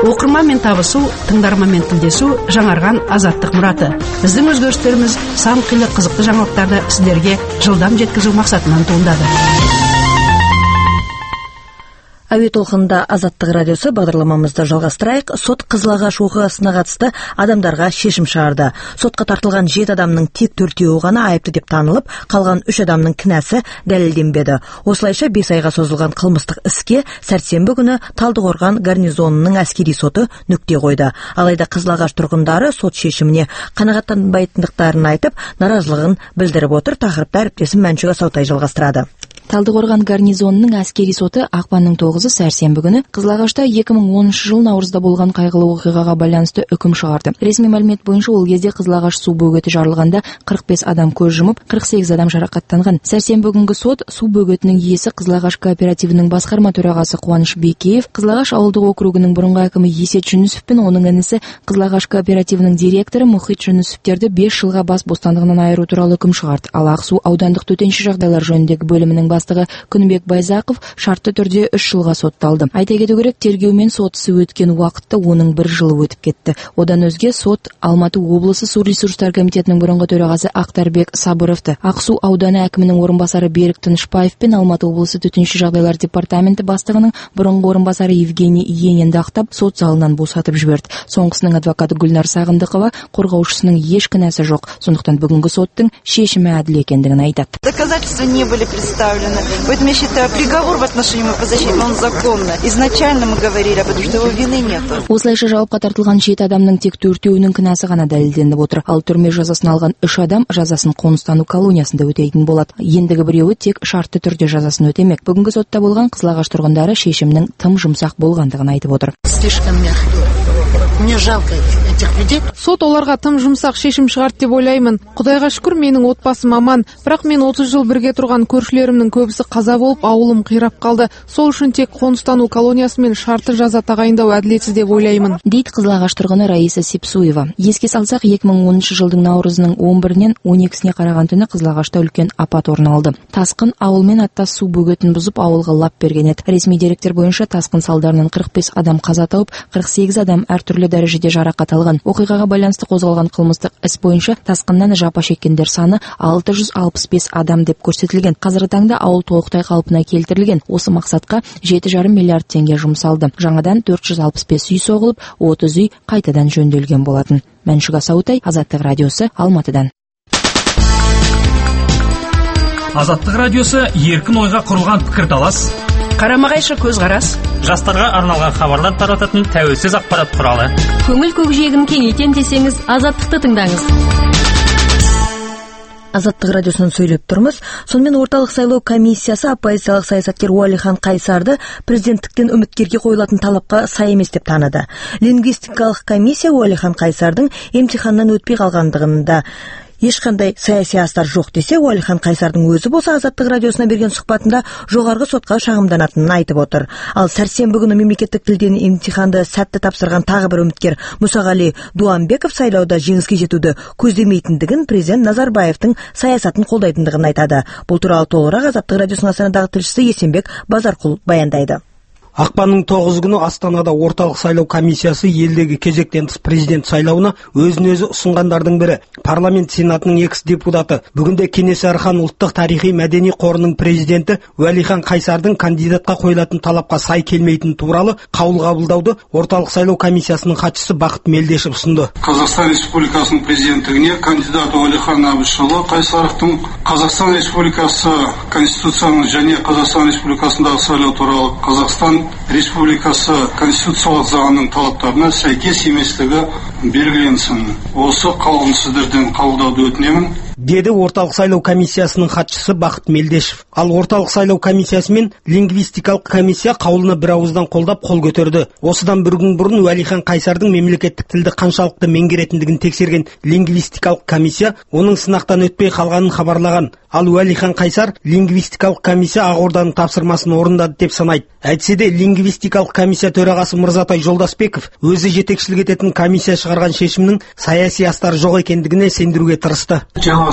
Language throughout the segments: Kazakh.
Оқырманмен табысу, тыңдарманмен тілдесу жаңарған азаттық мұраты. Біздің өзгерістеріміз сан қилы қызықты жаңалықтарды сіздерге жылдам жеткізу мақсатынан туындады. Әуе толқынында Азаттық радиосы бағдарламамызды жалғастырайық. Сот Қызылағаш оқиғасына қатысты адамдарға шешім шығарды. Сотқа тартылған 7 адамның тек 4-еуі ғана айыпты деп танылып, қалған 3 адамның кінәсі дәлелденбеді. Осылайша 5 айға созылған қылмыстық іске сәрсенбі күні Талдықорған гарнизонының әскери соты нүкте қойды. Алайда Қызылағаш тұрғындары сот шешіміне қанағаттанбайтындықтарын айтып, наразылығын білдіріп отыр. Тақырыпты әріптесім Мәншүк Асаутай жалғастырады. Талдықорған гарнизонының әскери соты ақпанның 9-ы сәрсенбі күні Қызылағашта 2010 жыл наурызда болған қайғылы оқиғаға байланысты үкім шығарды. Ресми мәлімет бойынша ол кезде Қызылағаш су бөгеті жарылғанда 45 адам көз жұмып, 48 адам жарақаттанған. Сәрсенбі күнгі сот су бөгетінің иесі Қызылағаш кооперативінің басқарма төрағасы Қуаныш Бекеев, Қызылағаш ауылдық округінің бұрынғы әкімі Есет Жүнісов пен оның інісі Қызылағаш кооперативінің директоры Мұхит Жүнісовтерді 5 жылға бас бостандығынан айыру туралы үкім шығарды. Ал Ақсу аудандық төтенше жағдайлар жөніндегі бөлімінің бастығы Күнбек Байзақов шартты түрде 3 жылға сотталды. Айта кету керек, тергеу мен сот ісі өткен уақытта оның 1 жылы өтіп кетті. Одан өзге сот Алматы облысы су ресурстар комитетінің бұрынғы төрағасы Ақтарбек Сабыровты, Ақсу ауданы әкімінің орынбасары Берік Тынышбаев пен Алматы облысы төтенше жағдайлар департаменті бастығының бұрынғы орынбасары Евгений Ененді ақтап, сот залынан босатып жіберді. Соңғысының адвокаты Гүлнар Сағындықова қорғаушысының еш кінәсі жоқ. Сондықтан бүгінгі соттың шешімі әділ екендігін айтады. Доказательства не были представлены. Поэтому я считаю, приговор в отношении моего подзащитного, он законный. Изначально мы говорили об этом, что его вины нет. Осылайша жауапқа тартылған 7 адамның тек 4-еуінің кінәсі ғана дәлелденіп отыр. Ал түрме жазасын алған 3 адам жазасын қоныстану колониясында өтейтін болады. Ендігі біреуі тек шартты түрде жазасын өтемек. Бүгінгі сотта болған Қызылағаш тұрғындары шешімнің тым жұмсақ болғандығын айтып отыр. Мне жалко этих людей. Сот оларға тым жұмсақ шешім шығарды деп ойлаймын. Құдайға шүкір, менің отбасым аман, бірақ мен 30 жыл бірге тұрған көршілерімнің көбісі қаза болып, ауылым қирап қалды. Сол үшін тек қоныстану колониясы мен шартты жаза тағайындау әділетсіз деп ойлаймын. Дейді Қызылағаш тұрғыны Раиса Сепсуева. Еске салсақ, 2010 жылдың наурызының 11-нен 12-сіне қараған түні Қызылағашта үлкен апат орын алды. Тасқын ауылмен аттас су бөгетін бұзып, ауылға лап берген еді. Ресми деректер бойынша тасқын салдарынан 45 адам қаза тауып, 48 адам әртүрлі дәрежеде жарақат алған. Оқиғаға байланысты қозғалған қылмыстық іс бойынша тасқыннан жапа шеккендер саны 665 адам деп көрсетілген. Қазіргі таңда ауыл толықтай қалпына келтірілген. Осы мақсатқа 7,5 миллиард теңге жұмсалды. Жаңадан 465 үй соғылып, 30 үй қайтадан жөнделген болатын. Мәншүк Асаутай, Азаттық радиосы, Алматыдан. Азаттық радиосы еркін ойға құрылған пікірталас, Қарама-қайшы көзқарас, жастарға арналған хабарлар тарататын тәуелсіз ақпарат құралы. Көңіл көкжиегін кеңейтем десеңіз, Азаттықты тыңдаңыз. Азаттық радиосынан сөйлеп тұрмыз. Сонымен орталық сайлау комиссиясы оппозициялық саясаткер Уәлихан Қайсарды президенттіктен үміткерге қойылатын талапқа сай емес деп таныды. Лингвистикалық комиссия Уәлихан Қайсардың емтиханнан өтпей қалғандығында ешқандай саяси астар жоқ десе, Уәлихан Қайсардың өзі болса Азаттық радиосына берген сұхбатында жоғарғы сотқа шағымданатынын айтып отыр. Ал сәрсенбі күні мемлекеттік тілден емтиханды сәтті тапсырған тағы бір үміткер Мұсағали Дуамбеков сайлауда жеңіске жетуді көздемейтіндігін, президент Назарбаевтың саясатын қолдайтындығын айтады. Бұл туралы толығырақ Азаттық радиосының Астанадағы тілшісі Есенбек Базарқұл баяндайды. Ақпанның 9 күні Астанада орталық сайлау комиссиясы елдегі кезектен тыс президент сайлауына өзін-өзі ұсынғандардың бірі парламент сенатының экс-депутаты, бүгінде Кенесары хан ұлттық тарихи мәдени қорының президенті Уәлихан Қайсардың кандидатқа қойылатын талапқа сай келмейтін туралы қаулы қабылдауды орталық сайлау комиссиясының хатшысы Бақыт Мелдешев ұсынды. Қазақстан Республикасының президенттігіне кандидат Уәлихан Әбішұлы Қайсаровтың Қазақстан Республикасы Конституцияның және Қазақстан Республикасындағы сайлау туралы Қазақстан Республикасы конституциялық заңының талаптарына сәйкес еместігі белгіленсін. Осы қаулыны сіздерден қабылдауды өтінемін. Деді орталық сайлау комиссиясының хатшысы Бақыт Мелдешев. Ал орталық сайлау комиссиясы мен лингвистикалық комиссия қаулыны бір ауыздан қолдап қол көтерді. Осыдан бір күн бұрын Уәлихан Қайсардың мемлекеттік тілді қаншалықты меңгеретіндігін тексерген лингвистикалық комиссия оның сынақтан өтпей қалғанын хабарлаған. Ал Уәлихан Қайсар лингвистикалық комиссия Ақорданың тапсырмасын орындады деп санайды. Әйтсе де лингвистикалық комиссия төрағасы Мырзатай Жолдасбеков өзі жетекшілік ететін комиссия шығарған шешімнің саяси астары жоқ екендігіне сендіруге тырысты. Жаңа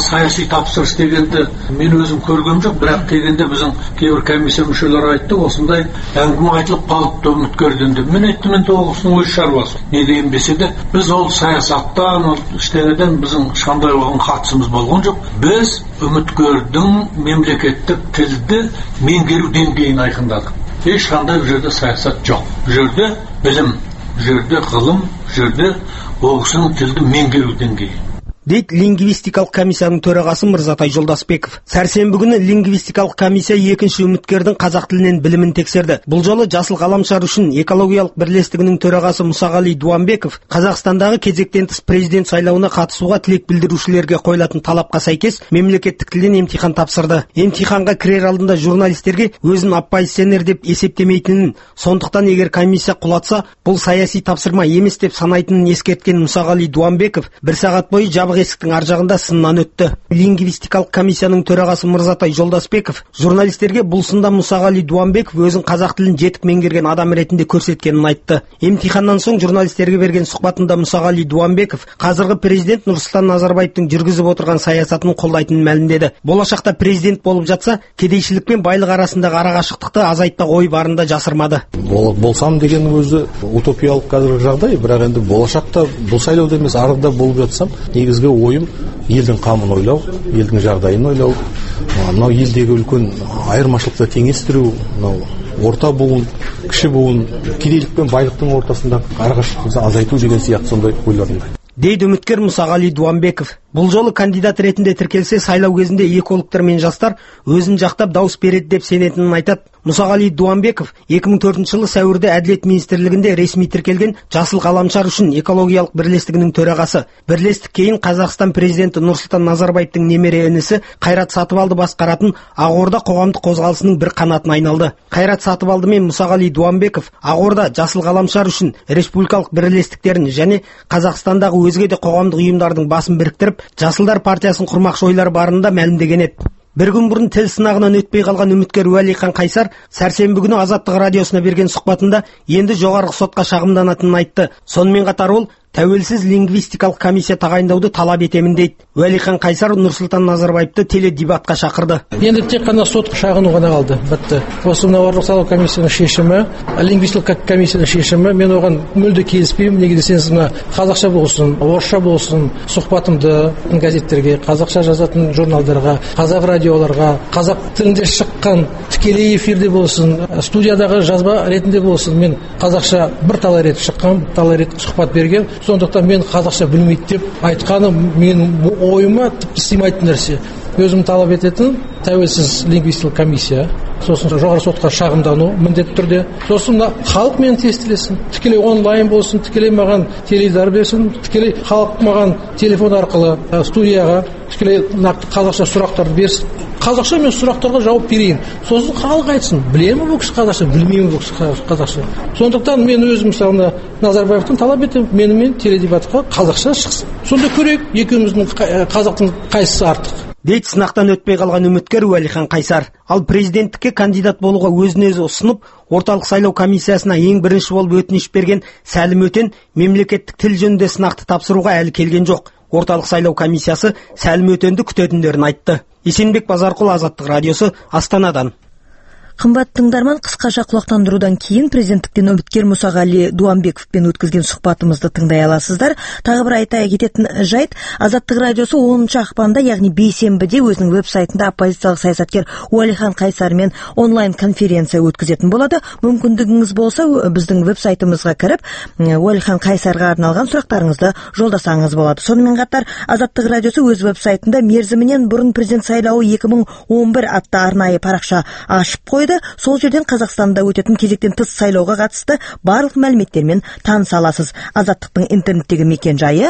саяси тапсырыс дегенді мен өзім көргем жоқ, бірақ дегенде біздің кейбір комиссия мүшелері айтты, осындай әңгіме айтылып қалыпты үміткерден деп. Мен айттым, енді ол кісінің өз шаруасы. Не дейін десе де, біз ол саясаттан, ол іштеңеден біздің ешқандай оған қатысымыз болған жоқ. Біз үміткердің мемлекеттік тілді меңгеру деңгейін айқындадық. Ешқандай бұл жерде саясат жоқ. Бұл жерде білім, бұл жерде ғылым, бұл жерде ол кісінің тілді меңгеру деңгейі. Дейді лингвистикалық комиссияның төрағасы Мырзатай Жолдасбеков. Сәрсенбі күні лингвистикалық комиссия екінші үміткердің қазақ тілінен білімін тексерді. Бұл жолы Жасыл ғаламшар үшін экологиялық бірлестігінің төрағасы Мұсағали Дуамбеков Қазақстандағы кезектен тыс президент сайлауына қатысуға тілек білдірушілерге қойылатын талапқа сәйкес мемлекеттік тілден емтихан тапсырды. Емтиханға кірер алдында журналистерге өзін оппозиционер деп есептемейтінін, сондықтан егер комиссия құлатса, бұл саяси тапсырма емес деп санайтынын ескерткен Мұсағали Дуамбеков бір сағат бойы есіктің аржағында сыннан өтті. Лингвистикалық комиссияның төрағасы Мырзатай Жолдасбеков журналистерге бұл сында Мұсағали Дуамбеков өзін қазақ тілін жетік меңгерген адам ретінде көрсеткенін айтты. Емтиханнан соң журналистерге берген сұхбатында Мұсағали Дуамбеков қазіргі президент Нұрсұлтан Назарбаевтың жүргізіп отырған саясатын қолдайтынын мәлімдеді. Болашақта президент болып жатса, кедейшілік пен байлық арасындағы арақашықтықты азайтпақ ой барын да жасырмады. Болсам дегеннің өзі утопиялық қазіргі жағдай, бірақ енді болашақта бұл сайлауда емес, арыда болып жатсам, негізгі ойым елдің қамын ойлау, елдің жағдайын ойлау, мынау елдегі үлкен айырмашылықты теңестіру, мынау орта буын, кіші буын, кедейлік пен байлықтың ортасындағы арақашықтықты азайту деген сияқты сондай ойларым бар. Дейді үміткер Мұсағали Дуамбеков. Бұл жолы кандидат ретінде тіркелсе, сайлау кезінде экологтар мен жастар өзін жақтап дауыс береді деп сенетінін айтады. Мұсағали Дуамбеков 2004 жылы сәуірде Әділет министрлігінде ресми тіркелген Жасыл ғаламшар үшін экологиялық бірлестігінің төрағасы. Бірлестік кейін Қазақстан президенті Нұрсұлтан Назарбаевтың немере інісі Қайрат Сатыбалды басқаратын Ақорда қоғамдық қозғалысының бір қанатына айналды. Қайрат Сатыбалды мен Мұсағали Дуамбеков Ақорда Жасыл ғаламшар үшін республикалық бірлестіктерін және Қазақстандағы өзге де қоғамдық ұйымдардың басын біріктіріп, Жасылдар партиясын құрмақшы ойлар барында мәлімдеген еді. Bir gün бұрын тіл сынағынан өтпей қалған үміткер Уәлихан Қайсар сәрсенбі күні Азаттық радиосына берген сұхбатында енді жоғарғы сотқа шағымданатынын айтты. Сонымен қатар ол тәуелсіз лингвистикалық комиссия тағайындауды талап етемін дейді. Уәлихан Қайсар Нұрсұлтан Назарбаевты теледебатқа шақырды. Енді тек қана сотқа шағыну ғана қалды. Бітті. Осы барлық сайлау комиссияның шешімі, лингвистикалық комиссияның шешімі, мен оған мүлде келіспеймін. Неге десеңіз, мына қазақша болсын, орысша болсын, сұхбатымды газеттерге, қазақша жазатын журналдарға, қазақ радиоларға, қазақ тілінде шыққан тікелей эфирде болсын, студиядағы жазба ретінде болсын, мен қазақша бір талай рет шыққан, талай рет сұхбат берген. Сондықтан мен қазақша білмейді деп айтқаны менің ойыма тіпті сыймайтын нәрсе. Өзім талап ететін тәуелсіз лингвистикалық комиссия, сосын жоғары сотқа шағымдану міндетті түрде. Сосын халық мені тестілесін, тікелей онлайн болсын, тікелей маған теледидар берсін, тікелей халық маған телефон арқылы студияға тікелей нақты қазақша сұрақтарды берсін. Қазақша мен сұрақтарға жауап берейін. Сосын халық айтсын, білемін бұл кісі қазақша, білмеймін бұл кісі қазақша. Сондықтан мен өзім мысалы Назарбаевтан талап етемін, менімен теледебатқа қазақша шықсын. Сонда көрейік, екеуміздің қазақтың қайсысы артық. Дейді сынақтан өтпей қалған үміткер Уәлихан Қайсар. Ал президенттікке кандидат болуға өзін-өзі ұсынып, орталық сайлау комиссиясына ең бірінші болып өтініш берген Сәлім Өтен мемлекеттік тіл жөнінде сынақты тапсыруға әлі келген жоқ. Орталық сайлау комиссиясы Сәлім Өтенді күтетіндерін айтты. Есенбек Базарқұл, Азаттық радиосы, Астанадан. Қымбат тыңдарман, қысқаша құлақтандырудан кейін президенттіктен үміткер Мұсағали Дуамбековпен өткізген сұхбатымызды тыңдай аласыздар. Тағы бір айта кететін жайт, Азаттық радиосы 10 ақпанда, яғни бейсенбіде өзінің веб-сайтында оппозициялық саясаткер Уәлихан Қайсармен онлайн конференция өткізетін болады. Мүмкіндігіңіз болса, біздің веб-сайтымызға кіріп, Уәлихан Қайсарға арналған сұрақтарыңызды жолдасаңыз болады. Сонымен қатар, Азаттық радиосы өз веб-сайтында мерзімінен бұрын президент сайлауы 2011 атты арнайы парақша ашып қойды. Сол жерден Қазақстанда өтетін кезектен тыс сайлауға қатысты барлық мәліметтермен таныса аласыз. Азаттықтың интернеттегі мекен жайы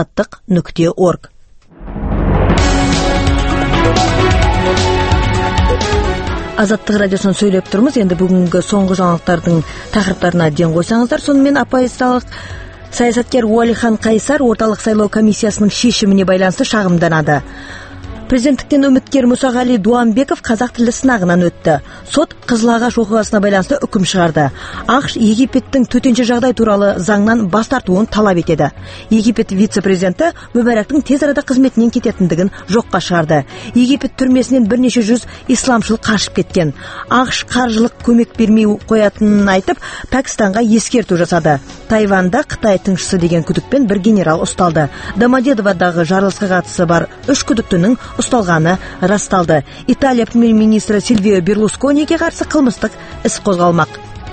azattiq.org. Азаттық радиосын сөйлеп тұрмыз. Енді бүгінгі соңғы жаңалықтардың тақырыптарына ден қойсаңыздар. Сонымен оппозициялық саясаткер Уәлихан Қайсар орталық сайлау комиссиясының шешіміне байланысты шағымданады. Президенттіктен үміткер Мұсағали Дуанбеков қазақ тілі сынағынан өтті. Сот Қызылағаш оқиғасына байланысты үкім шығарды. ақш Египеттің төтенше жағдай туралы заңнан бас тартуын талап етеді. Египет вице-президенті Мүбәрактың тез арада қызметінен кететіндігін жоққа шығарды. Египет түрмесінен бірнеше жүз исламшыл қашып кеткен. ақш қаржылық көмек бермей қоятынын айтып, Пәкістанға ескерту жасады. Тайванда Қытай тыңшысы деген күдікпен бір генерал ұсталды. Домодедоводағы жарылысқа қатысы бар 3 күдіктінің ұсталғаны расталды. Италия премьер-министрі Сильвио Берлускониге қарсы қылмыстық іс қозғалмақ.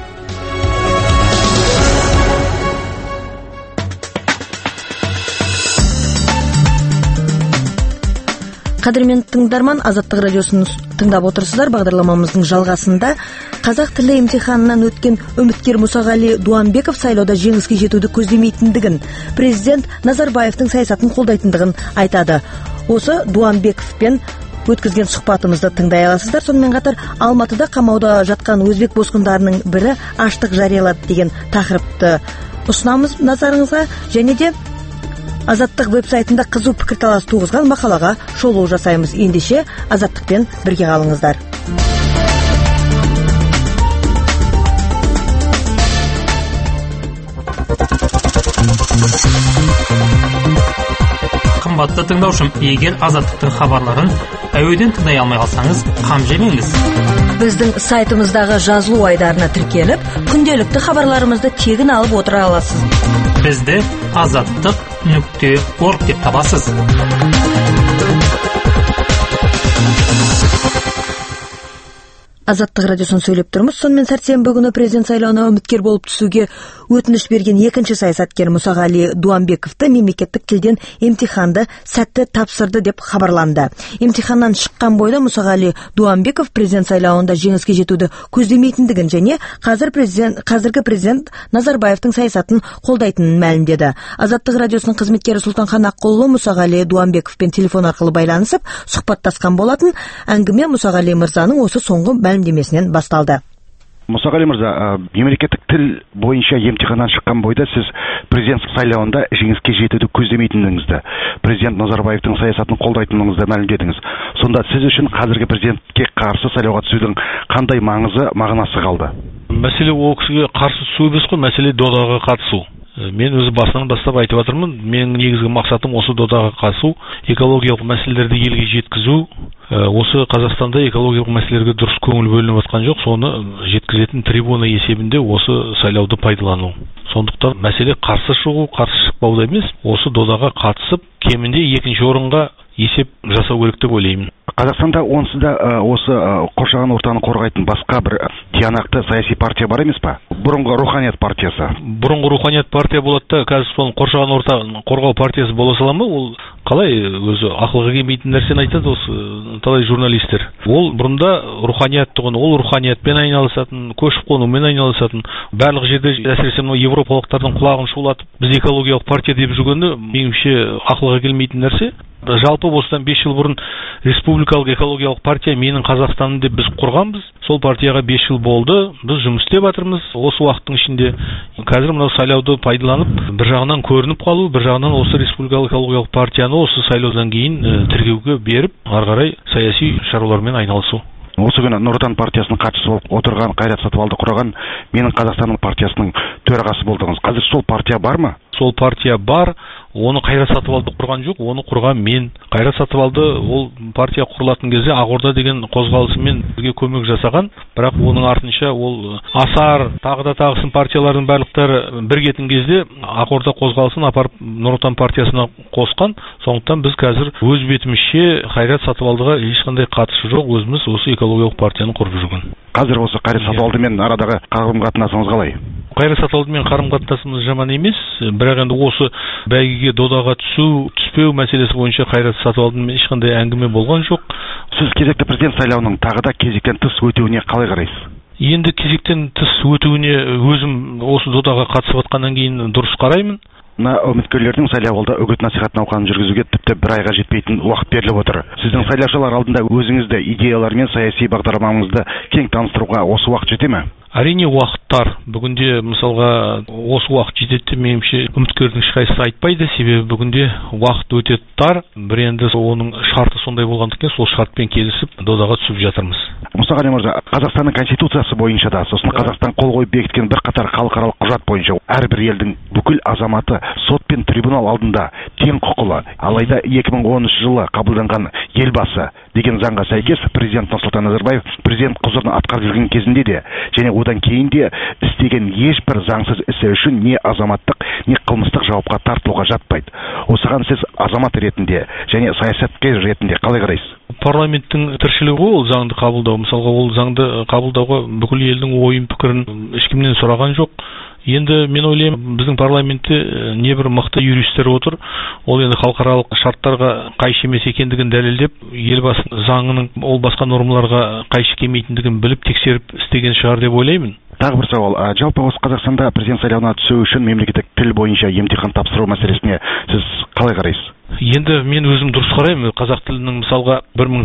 Қадірмен тыңдарман, Азаттық радиосын тыңдап отырсыздар. Бағдарламамыздың жалғасында қазақ тілі емтиханынан өткен үміткер Мұсағали Дуанбеков сайлауда жеңіске жетуді көздемейтіндігін, президент Назарбаевтың саясатын қолдайтындығын айтады. Осы Дуанбековпен өткізген сұхбатымызды тыңдай аласыздар. Сонымен қатар Алматыда қамауда жатқан өзбек босқындарының бірі аштық жариялады деген тақырыпты ұсынамыз назарыңызға, және де Азаттық веб-сайтында қызу пікірталас туғызған мақалаға шолу жасаймыз. Ендеше Азаттықпен бірге қалыңыздар. Қымбатты тыңдаушым, егер Азаттықтың хабарларын әуеден тыңдай алмай қалсаңыз, қам жемеңіз. Біздің сайтымыздағы жазылу айдарына тіркеліп, күнделікті хабарларымызды тегін алып отыра аласыз. Бізді azаттық.org деп табасыз. Азаттық радиосын сөйлеп тұрмыз. Сонымен сәрсенбі күні президент сайлауына үміткер болып түсуге өтініш берген екінші саясаткер Мұсағали Дуанбековты мемлекеттік тілден емтиханды сәтті тапсырды деп хабарланды. Емтиханнан шыққан бойда Мұсағали Дуанбеков президент сайлауында жеңіске жетуді көздемейтіндігін және қазіргі президент Назарбаевтың саясатын қолдайтынын мәлімдеді. Азаттық радиосының қызметкері Сұлтанхан Аққұлы Мұсағали Дуанбековпен телефон арқылы байланысып сұхбаттасқан болатын. Әңгіме Мұсағали мырзаның осы соңғы мәлімдемесінен басталды. Мұсағали мырза, мемлекеттік тіл бойынша емтиханнан шыққан бойда сіз президент сайлауында жеңіске жетуді көздемейтіндігіңізді, президент Назарбаевтың саясатын қолдайтыныңызды мәлімдедіңіз. Сонда сіз үшін қазіргі президентке қарсы сайлауға түсудің қандай мағынасы қалды? Мәселе ол кісіге қарсы түсу емес қой, мәселе додаға қатысу. Мен өзі басынан бастап айтып жатырмын, менің негізгі мақсатым осы додаға қатысу, экологиялық мәселелерді елге жеткізу. Осы Қазақстанда экологиялық мәселелерге дұрыс көңіл бөлініп жатқан жоқ, соны жеткізетін трибуна есебінде осы сайлауды пайдалану. Сондықтан мәселе қарсы шығу, қарсы шықпауда емес, осы додаға қатысып, кемінде екінші орынға есеп жасау керек деп ойлаймын. Қазақстанда онсыз да осы қоршаған ортаны қорғайтын басқа бір тиянақты саяси партия бар емес па? Бұрынғы руханият партиясы. Бұрынғы руханият партия болады да, қазір сол қоршаған ортаны қорғау партиясы бола сала ма? Ол қалай өзі ақылға келмейтін нәрсені айтады осы талай журналистер. Ол бұрында руханият тұғын, ол руханиятпен айналысатын, көшіп қонумен айналысатын. Барлық жерде әсіресе европалықтардың құлағын шулатып, біз экологиялық партия деп жүргені меніңше ақылға келмейтін нәрсе. Жалпы осыдан 5 жыл бұрын республикалық экологиялық партия менің Қазақстаным деп біз құрғанбыз. Сол партияға 5 жыл болды. Біз жұмыс істеп жатырмыз. Осы уақыттың ішінде қазір мынау сайлауды пайдаланып, бір жағынан көрініп қалу, бір жағынан осы республикалық экологиялық партияны осы сайлаудан кейін тіркеуге беріп, ары қарай саяси шаруалармен айналысу. Осы күні Нұр Отан партиясының хатшысы болып отырған Қайрат Сатыбалды құраған менің Қазақстаным партиясының төрағасы болдыңыз. Қазір сол партия бар ма? Сол партия бар. Оны Қайрат Сатыбалды құрған жоқ, оны құрған мен. Қайрат Сатыбалды ол партия құрылатын кезде Ақорда деген қозғалысымен бізге көмек жасаған, бірақ оның артынша ол Асар, тағы да тағысын партиялардың барлықтары біргетін кезде Ақорда қозғалысын апарып Нұр Отан партиясына қосқан. Сондықтан біз қазір өз бетімізше Қайрат Сатыбалдыға ешқандай қатысы жоқ, өзіміз осы экологиялық партияны құрып жүрген. Қазір осы Қайрат Сатыбалдымен арадағы қарым-қатынасыңыз қалай? Қайрат Сатыбалдымен қарым-қатынасымыз жаман емес, бірақ енді осы бәйгеге додаға түспеу мәселесі бойынша Қайрат Сатыбалдымен ешқандай әңгіме болған жоқ. Сіз кезекті президент сайлауының тағы да кезектен тыс өтуіне қалай қарайсыз? Енді кезектен тыс өтуіне өзім осы додаға қатысып жатқаннан кейін дұрыс қараймын. Мына үміткерлердің сайлауалды үгіт-насихат науқанын жүргізуге тіпті бір айға жетпейтін уақыт беріліп отыр. Сіздің сайлаушылар алдында өзіңізді идеялар мен саяси бағдарламаңызды кең таныстыруға осы уақыт жете ме? Әрине уақыттар. Бүгінде мысалға осы уақыт жетеді, меніңше үміткердің ешқайсысы айтпайды, себебі бүгінде уақыт өте тар. Бір енді оның шарты сондай болғандықтан сол шартпен келісіп додаға түсіп жатырмыз. Мұстағали мырза, Қазақстанның конституциясы бойынша да, сосын Қазақстан қол қойып бекіткен бірқатар халықаралық құжат бойынша әрбір елдің бүкіл азаматы сот пен трибунал алдында тең құқылы. Алайда 2013 жылы қабылданған елбасы деген заңға сәйкес президент Нұрсұлтан Назарбаев президент құзырын атқарып жүрген кезінде де және одан кейін де істеген ешбір заңсыз ісі үшін не азаматтық, не қылмыстық жауапқа тартылуға жатпайды. Осыған сіз азамат ретінде және саясаткер ретінде қалай қарайсыз? Парламенттің тіршілігі ол заңды қабылдау. Мысалға ол заңды қабылдауға бүкіл елдің ойын пікірін ешкімнен сұраған жоқ. Енді мен ойлаймын, біздің парламентте небір мықты юристтер отыр. Ол енді халықаралық шарттарға қайшы емес екендігін дәлелдеп, елбасы заңының ол басқа нормаларға қайшы келмейтіндігін біліп тексеріп істеген шығар деп ойлаймын. Тағы бір сауал. Жалпы осы Қазақстанда президент сайлауына түсу үшін мемлекеттік тіл бойынша емтихан тапсыру мәселесіне сіз қалай қарайсыз? Енді мен өзім дұрыс қараймын. Қазақ тілінің мысалға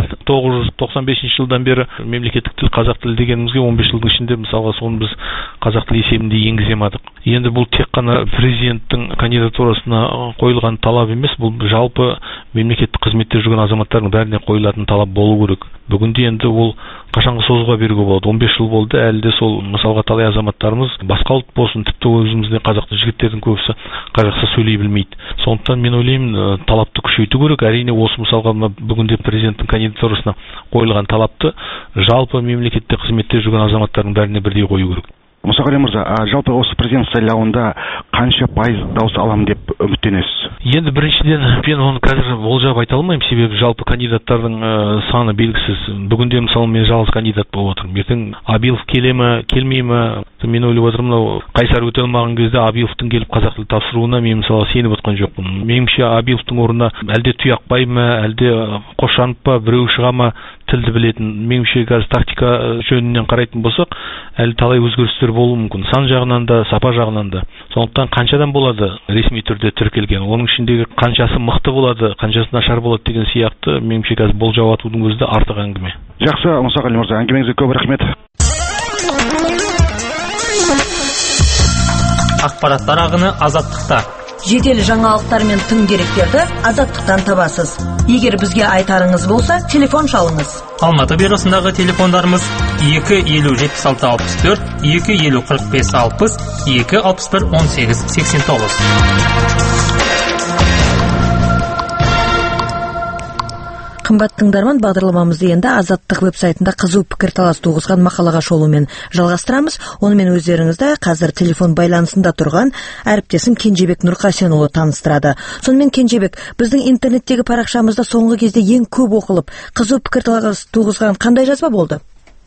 1995 жылдан бері мемлекеттік тіл қазақ тілі дегенімізге 15 жылдың ішінде мысалға соны біз қазақ тілі есебінде енгіземадық. Енді бұл тек қана президенттің кандидатурасына қойылған талап емес, бұл жалпы мемлекеттік қызметте жүрген азаматтардың бәріне қойылатын талап болу керек. Бүгінде енді ол қашанғы созуға беруге болады. 15 жыл болды, әлі де сол мысалға талай азаматтарымыз басқа ұлт болсын, тіпті өзімізде қазақ жігіттердің көбісі қазақша сөйлей білмейді. Сондықтан мен ойлаймын, талапты күшейту керек. Әрине осы мысалға бүгінде президенттің кандидатурасына қойылған талапты жалпы мемлекетте қызметте жүрген азаматтардың бәріне бірдей қою керек. Мұстағали мырза, жалпы осы президент сайлауында қанша пайыз дауыс алам деп үміттенесіз? Енді біріншіден мен оны қазір болжап айта алмаймын, себебі жалпы кандидаттардың саны белгісіз. Бүгінде мысалы мен жалғыз кандидат болып отырмын. Ертең Абилов келе ме, келмей ме? Мен ойлап отырмын, Қайсар өте алмаған кезде Абиловтың келіп қазақ тілі тапсыруына мен мысалы сеніп отқан жоқпын. Меніңше Абиловтың орнына әлде Тұяқбай ма, әлде Қошанов па, біреу шыға ма тілді білетін. Меніңше қазір тактика жөнінен қарайтын болсақ, әлі талай өзгерістер болуы мүмкін. Сан жағынан да, сапа жағынан да. Сондықтан қаншадан болады ресми түрде тіркелген? Оның ішіндегі қаншасы мықты болады, қаншасы нашар болады деген сияқты меніңше қазір болжау атудың өзі де артық әңгіме. Жақсы, Мұстағали мырза, әңгімеңізге көп рахмет. Ақпараттар ағыны азаттықта. Жедел жаңалықтар мен тың деректерді азаттықтан табасыз. Егер бізге айтарыңыз болса, телефон шалыңыз. Алматы бюросындағы телефондарымыз 250-76-64, 250-45-60, 261-18-89. Қымбат тыңдарман, бағдарламамызды енді Азаттық веб-сайтында қызу пікірталас туғызған мақалаға шолумен жалғастырамыз. Онымен өздеріңізді қазір телефон байланысында тұрған әріптесім Кенжебек Нұрқасенұлы таныстырады. Сонымен Кенжебек, біздің интернеттегі парақшамызда соңғы кезде ең көп оқылып, қызу пікірталас туғызған қандай жазба болды?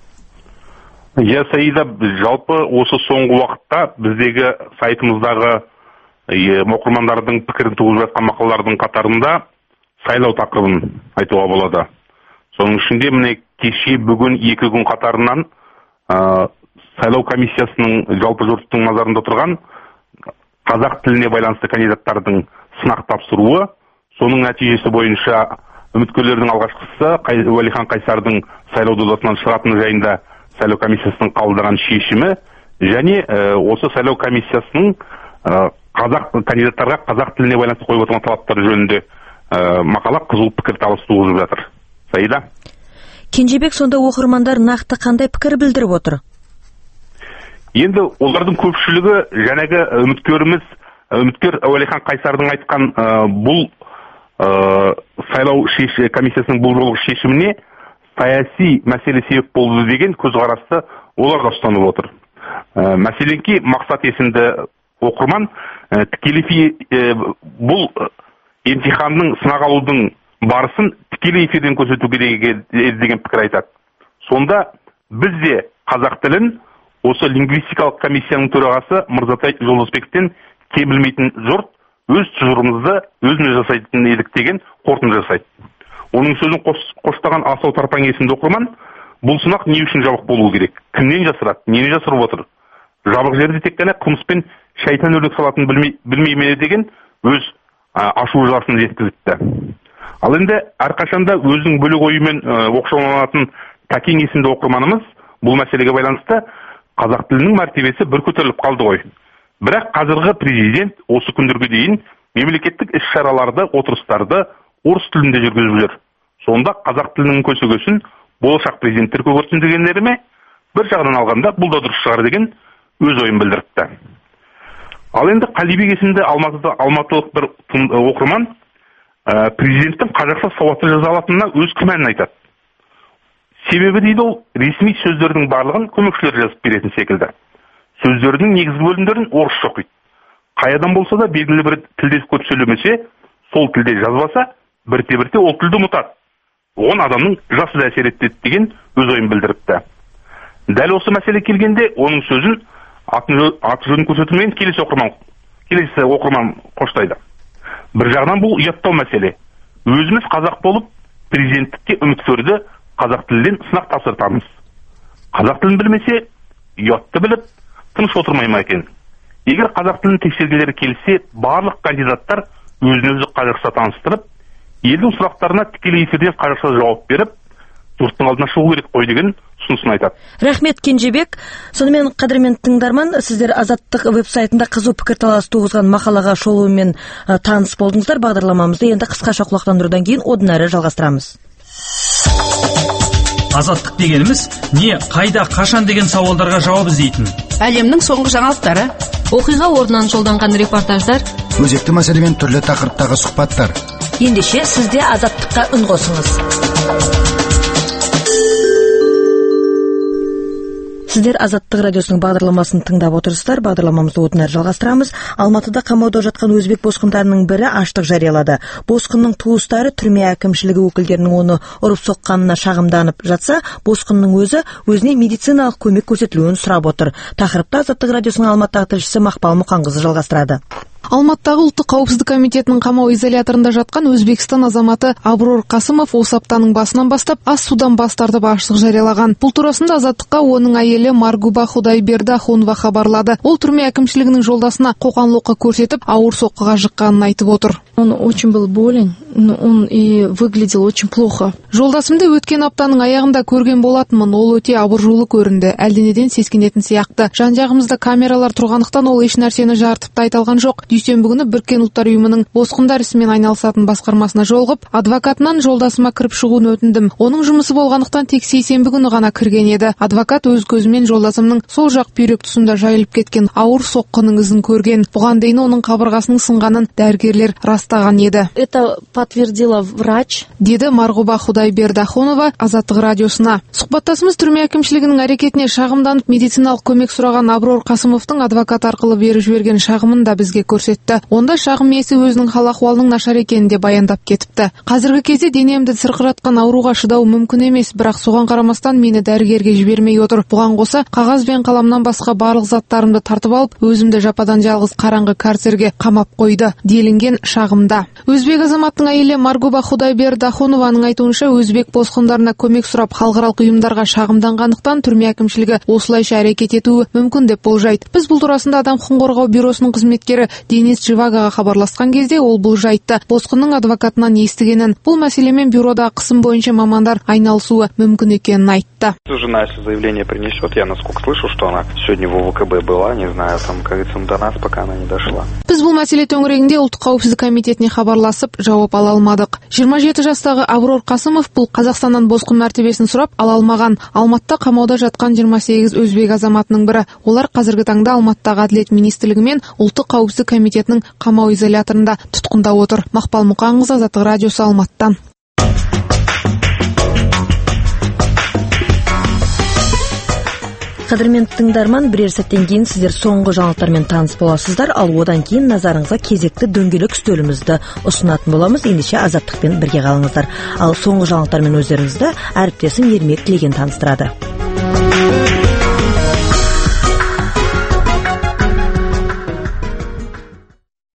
Саида, жалпы осы соңғы уақытта біздегі сайтымыздағы оқырмандардың пікірін туғызып жатқан мақалалардың қатарында сайлау тақырыбын айтуға болады. Соның ішінде міне кеше бүгін 2 күн қатарынан сайлау комиссиясының жалпы жұрттың назарында тұрған қазақ тіліне байланысты кандидаттардың сынақ тапсыруы, соның нәтижесі бойынша үміткерлердің алғашқысы Уәлихан Қайсардың сайлау додасынан шығатыны жайында сайлау комиссиясының қабылдаған шешімі және осы сайлау комиссиясының кандидаттарға қазақ тіліне байланысты қойып отырған талаптары жөнінде мақала қызу пікірталас туғызып жатыр. Саида? Кенжебек, сонда оқырмандар нақты қандай пікір білдіріп отыр? Енді олардың көпшілігі жаңағы үміткер Уәлихан Қайсардың айтқан бұл сайлау комиссиясының бұл жолғы шешіміне саяси мәселе себеп болды деген көзқарасты олар да ұстанып отыр. Мәселенке Мақсат есімді оқырман тікелей бұл емтиханның сынақ алудың барысын тікелей эфирден көрсету керек деген пікір айтады. Сонда біз де қазақ тілін осы лингвистикалық комиссияның төрағасы Мырзатай Жолдасбековтен кем білмейтін жұрт өз тұжырымымызды өзіміз жасайтын едік деген қорытынды жасайды. Оның сөзін қоштаған Асау Тарпаң есімді оқырман, бұл сынақ не үшін жабық болуы керек? Кімнен жасырады? Нені жасырып отыр? Жабық жерде тек қана қылмыспен шайтан өрлік салатын білмей ме деген өз ашу жасын жеткізіпті. Ал енді әрқашанда өзінің бөлек ойымен оқшауланатын Тәкен есімді оқырманымыз бұл мәселеге байланысты қазақ тілінің мәртебесі бір көтеріліп қалды ғой. Бірақ қазіргі президент осы күндерге дейін мемлекеттік іс-шараларды, отырыстарды орыс тілінде жүргізіп жүр. Сонда қазақ тілінің көсегесін болашақ президенттер көгерсін дегендері ме? Бір жағынан алғанда бұл да дұрыс шығар деген өз ойын білдіріпті. Ал енді Қалибек есімді алматылық бір оқырман президенттің қазақша сауатты жаза алатынына өз күмәнін айтады. Себебі дейді ол, ресми сөздердің барлығын көмекшілер жазып беретін секілді. Сөздердің негізгі бөлімдерін орысша оқиды. Қай адам болса да белгілі бір тілде көп сөйлемесе, сол тілде жазбаса, бірте-бірте ол тілді ұмытады. Оған адамның жасы да әсер етеді деген өз ойын білдіріпті. Дәл осы мәселе келгенде оның сөзін аты жөнін көрсетілмеген келесі оқырман қоштайды. Бір жағынан бұл ұяттау мәселе. Өзіміз қазақ болып, президенттікке үміткерді қазақ тілден сынақ тапсыртамыз. Қазақ тілін білмесе, ұятты біліп, тыныш отырмай ма екен? Егер қазақ тілін тексергілері келсе, барлық кандидаттар өзін-өзі қазақша таныстырып, елдің сұрақтарына тікелей эфирден қазақша жауап беріп, жұрттың алдына шығу керек қой деген ұсынысын айтады. Рахмет, Кенжебек. Сонымен, қадірмен тыңдарман, сіздер Азаттық веб-сайтында қызу пікірталас туғызған мақалаға шолуымен таныс болдыңыздар. Бағдарламамызды енді қысқаша құлақтандырудан кейін одан әрі жалғастырамыз. Азаттық дегеніміз не, қайда, қашан деген сауалдарға жауап іздейтін. Әлемнің соңғы жаңалықтары, оқиға орнынан жолданған репортаждар, өзекті мәселемен түрлі тақырыптағы сұхбаттар. Ендеше сізде Азаттыққа үн қосыңыз. Сіздер Азаттық радиосының бағдарламасын тыңдап отырсыздар. Бағдарламамызды одан әрі жалғастырамыз. Алматыда қамауда жатқан өзбек босқындарының бірі аштық жариялады. Босқынның туыстары түрме әкімшілігі өкілдерінің оны ұрып соққанына шағымданып жатса, босқынның өзіне медициналық көмек көрсетілуін сұрап отыр. Тақырыпты Азаттық радиосының Алматыдағы тілшісі Мақпал Мұқанқызы жалғастырады. Алматыдағы ұлттық қауіпсіздік комитетінің қамау изоляторында жатқан Өзбекстан азаматы Аброр Қасымов осы аптаның басынан бастап ас судан бас тартып аштық жариялаған. Бұл турасында Азаттыққа оның әйелі Маргуба Худайберді Ахунова хабарлады. Ол түрме әкімшілігінің жолдасына қоқан-лоққы көрсетіп, ауыр соққыға жыққанын айтып отыр. Он очень был болен, он и выглядел очень плохо. Жолдасымды өткен аптаның аяғында көрген болатынмын. Ол өте абыржулы көрінді. Әлденеден сескенетін сияқты. Жан-жағымызда камералар тұрғандықтан ол еш нәрсені жарытып та айта алған жоқ. Дүйсенбі күні Біріккен ұлттар ұйымының босқындар ісімен айналысатын басқармасына жолығып, адвокатынан жолдасыма кіріп шығуын өтіндім. Оның жұмысы болғандықтан тек сейсенбі күні ғана кірген еді. Адвокат өз көзімен жолдасымның сол жақ бүйрек тұсында жайылып кеткен ауыр соққының ізін көрген. Бұған дейін оның қабырғасының сынғанын дәрігерлер растаған еді. Это подтвердила врач, деді Маргуба Худайберді Ахунова Азаттық радиосына. Сұхбаттасымыз түрме әкімшілігінің әрекетіне шағымданып медициналық көмек сұраған Аброр Қасымовтың адвокат арқылы беріп жіберген шағымын да бізге көрсетті. Онда шағым иесі өзінің хал-ахуалының нашар екенін де баяндап кетіпті. Қазіргі кезде денемді сырқыратқан ауруға шыдау мүмкін емес, бірақ соған қарамастан мені дәрігерге жібермей отыр. Бұған қоса қағаз бен қаламнан басқа барлық заттарымды тартып алып, өзімді жападан жалғыз қараңғы карцерге қамап қойды делінген шағымда. Өзбек азаматтың әйелі Маргуба Худайберді Ахунованың айтуынша, өзбек босқындарына көмек сұрап халықаралық ұйымдарға шағымданғандықтан түрме әкімшілігі осылайша әрекет етуі мүмкін деп болжайды. Біз бұл турасында Адам құқығын қорғау бюросының қызметкері Денис Живагаға хабарласқан кезде ол бұл жайтты босқынның адвокатынан естігенін, бұл мәселемен бюрода қысым бойынша мамандар айналысуы мүмкін екенін айтты. Жена, если заявление принесет, я насколько слышу, что она сегодня в ОВКБ была, не знаю, там, как говорится, до нас пока она не дошла. Біз бұл мәселе төңірегінде ұлттық қауіпсіздік комитетіне хабарласып, жауап ала алмадық. 27 жастағы Аброр Қасымов бұл Қазақстаннан босқын мәртебесін сұрап ала алмаған. Алматыда қамауда жатқан 28 өзбек азаматының бірі. Олар қазіргі таңда Алматыдағы Әділет министрлігі мен ұлттық қауіпсіздік комитетінің қамау изоляторында тұтқында отыр. Мақпал Мұқанқызы, Азаттық радиосы, Алматыдан. Қадірмен тыңдарман, бірер сәттен кейін сіздер соңғы жаңалықтармен таныс боласыздар, ал одан кейін назарыңызға кезекті дөңгелек үстелімізді ұсынатын боламыз. Ендеше Азаттықпен бірге қалыңыздар. Ал соңғы жаңалықтармен өздеріңізді әріптесім Ермек Тілеген таныстырады.